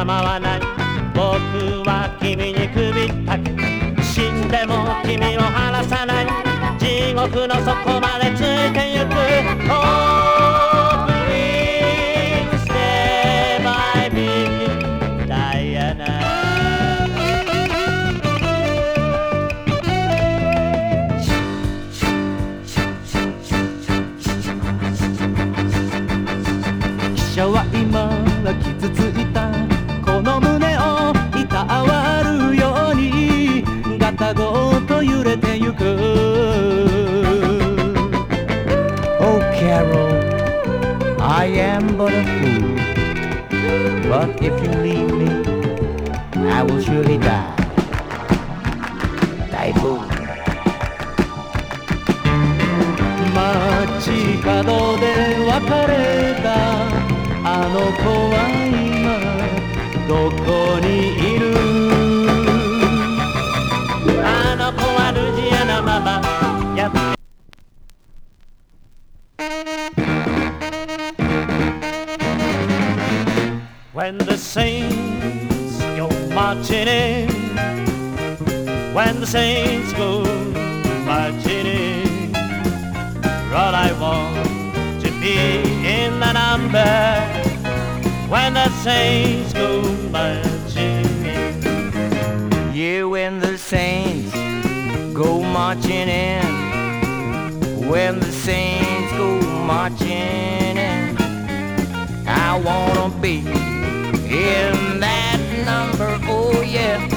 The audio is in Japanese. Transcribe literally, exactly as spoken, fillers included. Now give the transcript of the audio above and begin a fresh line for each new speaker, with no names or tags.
構わない。僕は君に首ったけ、死んでも君を離さない。地獄の底までついてゆく。Oh please stay by me, Diana。記者は今傷ついたこの胸をいたわるようにガタごと揺れてゆく。
Oh Carol, I am but a fool, but if you leave me, I will surely die. Die fool.
街角で別れたあの子は今どこにいる。あの子はルジアナママやっWhen the saints go marching in, when the saints go marching in, all I want to be in the number when the saints go marching in.
Yeah, when the saints go marching in, when the saints go marching in, I wanna be in that number, oh yeah.